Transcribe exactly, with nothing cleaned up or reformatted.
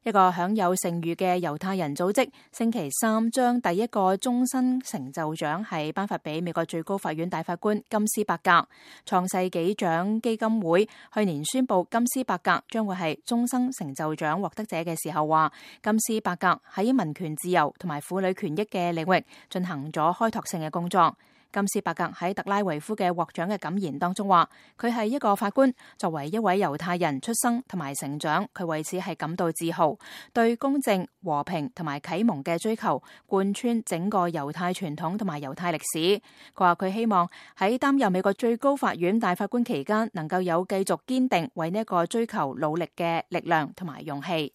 一個享有盛譽嘅猶太人組織星期三將第一個終身成就獎係頒發俾美國最高法院大法官金斯伯格。創世紀獎基金會去年宣布金斯伯格將會係終身成就獎獲得者嘅時候話，金斯伯格喺民權自由同埋婦女權益嘅領域進行咗開拓性嘅工作。金斯伯格喺特拉維夫嘅獲獎嘅感言當中話，佢係一個法官，作為一位猶太人出生同埋成長，佢為此係感到自豪，對公正、和平同埋啟蒙嘅追求貫穿整個猶太傳統同埋猶太歷史。佢話佢希望喺擔任美國最高法院大法官期間，能夠有繼續堅定為呢一個追求努力嘅力量同埋勇氣。